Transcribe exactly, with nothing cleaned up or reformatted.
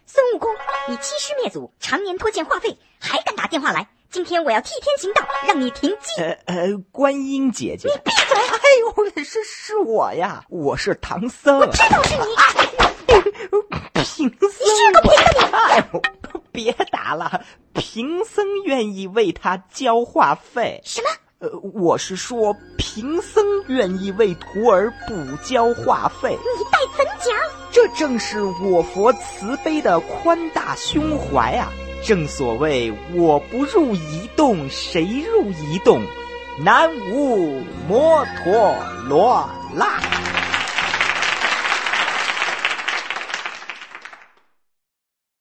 孙悟空，你欺师灭祖，常年拖欠话费，还敢打电话来？今天我要替天行道，让你停机。 呃呃，观音姐姐， 你闭嘴！ 哎呦，是是我呀，我是唐僧。 我知道是你。 贫僧， 你是个贫的你！ 哎呦，别打了，贫僧愿意为他交话费。 什么？ 呃，我是说，贫僧愿意为徒儿补交话费。 你待怎讲？ 这正是我佛慈悲的宽大胸怀啊！正所谓，我不入一洞，谁入一洞？南无摩陀罗那。